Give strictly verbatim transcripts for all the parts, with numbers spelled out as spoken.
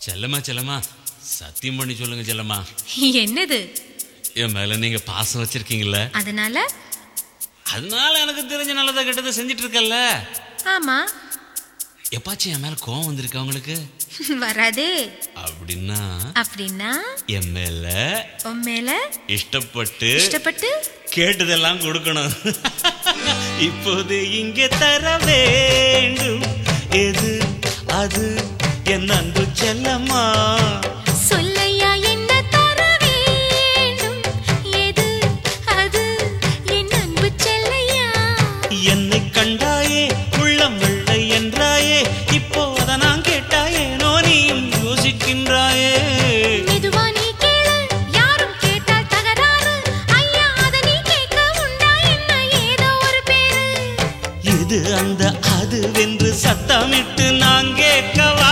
செல்லம்மா செல்லம்மா சத்தியம் பண்ணி சொல்லுங்க செல்லம்மா. என்னது? என் மேல நீங்க பாசம் வச்சிருக்கீங்கல்ல, அதனால அதனால எனக்கு தெரிஞ்ச நல்லதை கெட்டதை செஞ்சிட்டு இருக்கல்ல. ஆமா. எப்பாச்சும் என் மேல கோவம் வந்திருக்கா உங்களுக்கு? வராதே. அப்படின்னா அப்படின்னா என் மேல உன் மேல இஷ்டப்பட்டு இஷ்டப்பட்டு கேட்டதெல்லாம் கொடுக்கணும். இப்போது இங்கே தர வேண்டும் எது அது என் அன்பு செல்லம்மா. சொல்லையா என்ன தர வேண்டும் எது அது என் அன்பு செல்லையா. என்னை கண்டாயே உள்ளம் வெள்ளை என்றாயே, இப்போ அதை நான் கேட்டாயேனோ நீயும் யோசிக்கின்றாயே. மெதுவா நீ கேளு, யாரும் கேட்டால் தகராறு. ஐயா அத நீ கேட்க உண்டா என்ன ஏதோ ஒரு பேரு. இது அந்த அது வென்று சத்தமிட்டு நான் கேட்கவா?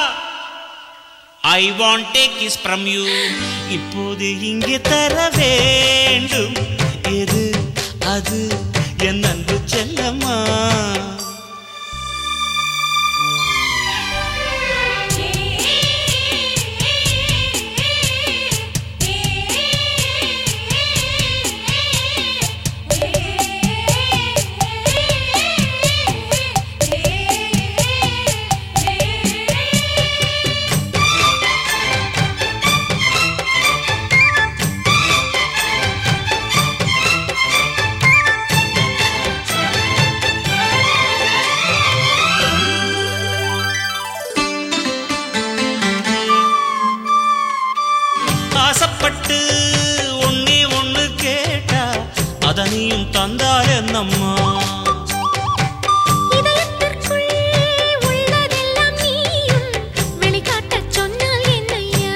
I want take kiss from you. இப்போது இங்கே தர வேண்டும் எது அது என் அன்பு செல்லம்மா. ஆசைப்பட்டு ஒன்னே ஒண்ணு கேட்டா அதனையும் தந்தால் என்னம்மா. இதயத்திற்குள் உள்ளதெல்லாம் நீயும் வெளிக்காட்டச் சொன்னால் என்னையா.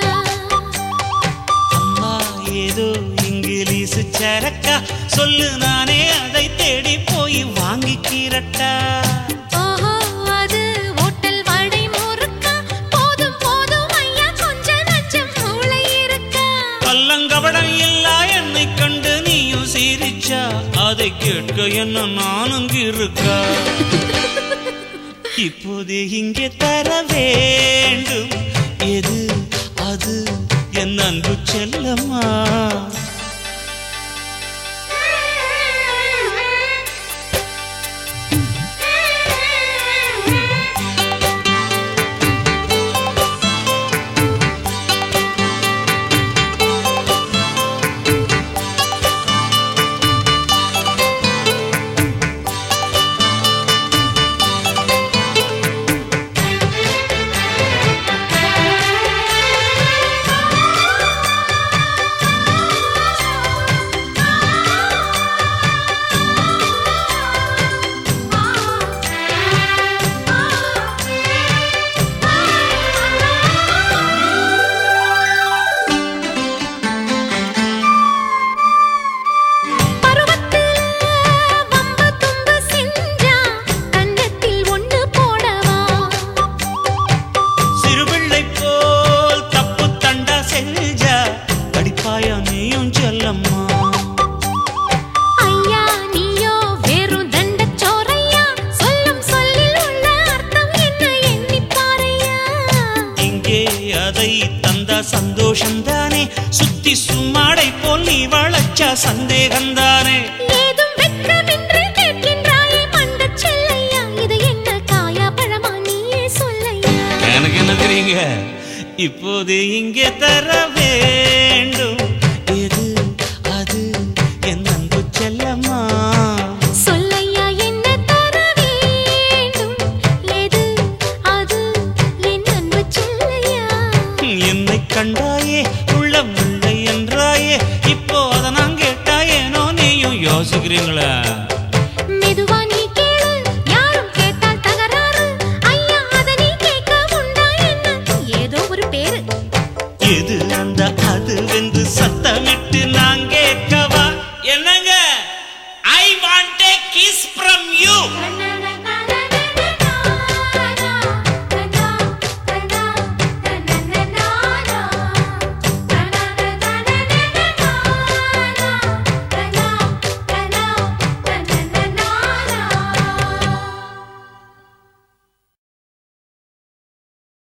அம்மா ஏதோ இங்கிலீஷ் சரக்கா சொல்லு, நானே அதை தேடி போய் வாங்கிக்கிறட்டா. ஓஹோ அது ஹோட்டல் வடை முறுக்கா. போதும் போதும் ஐயா கொஞ்ச நஞ்சம் மூளை இருக்கா. கள்ளங்கபடம் இல்லா என்னை கண்டு நீயும் சிரிச்சா, அதை கேட்க என்ன நானும் இருக்கா. இப்போது இங்கே தர வேண்டும் எது அது என் அன்பு செல்லம்மா. நீயும் செல்லம்மா. ஐயா நீயோ வெறும் தண்டச் சோறையா. சொல்லும் சொல்லில் உள்ள அர்த்தம் என்ன எண்ணிப் பாரையா. இங்கே அதை தந்தா சந்தோஷம்தானே, சுத்தி சும்மாடை போல் நீ வளச்சா சந்தேகம்தானே. ஏதும் வெட்கமின்றி கேட்கின்றாயே மண்டச் செல்லையா. இது என்ன காயா பழமா நீயே சொல்லையா. எனக்கு என்ன தெரியுங்க, இப்போது இங்கே தர வேண்டும் எது அது என் அன்பு செல்லம்மா. சொல்லையா என்ன தர வேண்டும் எது அது என் அன்பு செல்லையா. என்னை கண்டாயே உள்ளம் இல்லை என்றாயே, இப்போ அதை நான் கேட்டாயேனோ நீயும் யோசிக்கிறீங்களா.